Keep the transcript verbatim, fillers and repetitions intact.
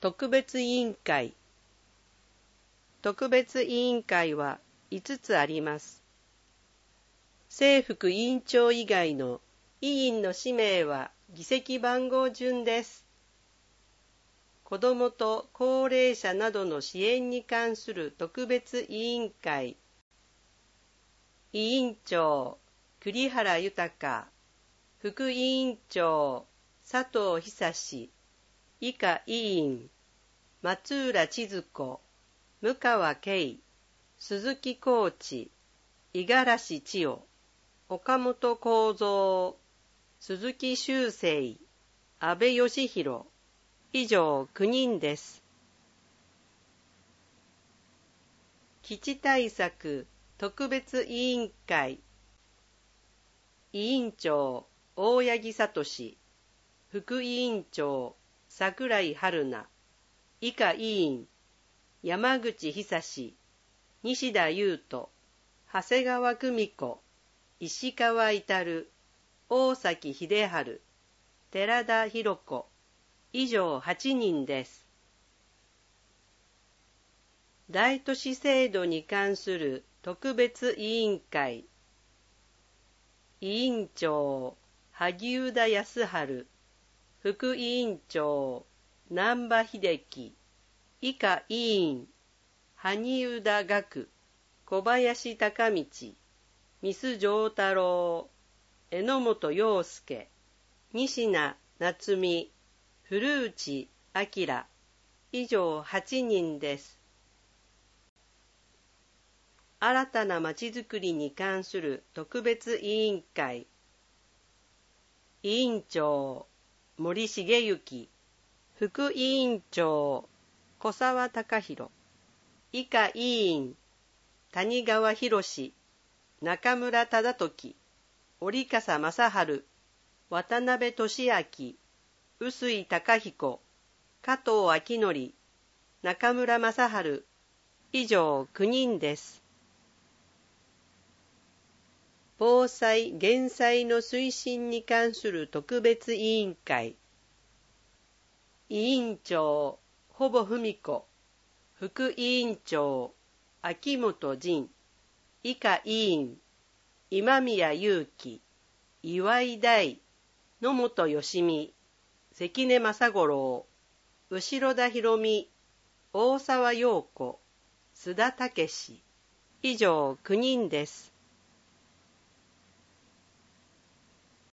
特別委員会。特別委員会はいつつあります。正副委員長以外の委員の氏名は議席番号順です。子どもと高齢者などの支援に関する特別委員会。委員長、栗原豊。副委員長、佐藤久。以下委員、松浦千鶴子、向川圭、鈴木浩地、五十嵐千代、岡本幸三、鈴木修正、安倍義弘、以上きゅうにんです。基地対策特別委員会。委員長、大八木聡。副委員長、櫻井春菜。以下委員、山口久志、西田優斗、長谷川久美子、石川至、大崎秀治、寺田博子、以上はちにんです。大都市制度に関する特別委員会。委員長、萩生田康晴。副委員長、難波秀樹。以下委員、萩生田岳、小林孝道、三須丈太郎、榎本洋介、仁科夏美、古内明。以上はちにんです。新たなまちづくりに関する特別委員会。委員長、森重幸。副委員長、小沢隆弘。以下委員、谷川博、中村忠時、折笠正治、渡辺俊明、臼井崇彦、加藤明則、中村正治、以上きゅうにんです。防災・減災の推進に関する特別委員会。委員長、保母文子。副委員長、秋元仁。以下委員、今宮祐希、岩井大、野本義美、関根正五郎、後田博美、大沢陽子、須田武。以上きゅうにんです。